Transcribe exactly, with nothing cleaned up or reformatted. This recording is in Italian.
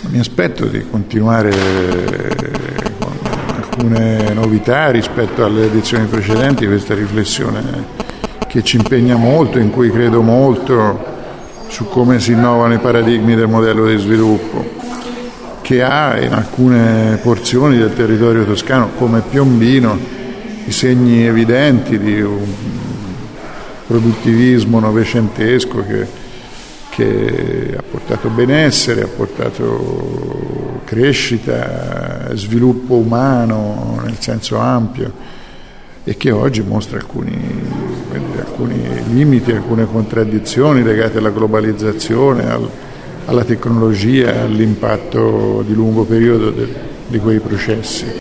Mi aspetto di continuare con alcune novità rispetto alle edizioni precedenti, questa riflessione che ci impegna molto, in cui credo molto, su come si innovano i paradigmi del modello di sviluppo, che ha in alcune porzioni del territorio toscano, come Piombino, i segni evidenti di un produttivismo novecentesco che che ha portato benessere, ha portato crescita, sviluppo umano nel senso ampio, e che oggi mostra alcuni, alcuni limiti, alcune contraddizioni legate alla globalizzazione, al, alla tecnologia, all'impatto di lungo periodo de, di quei processi.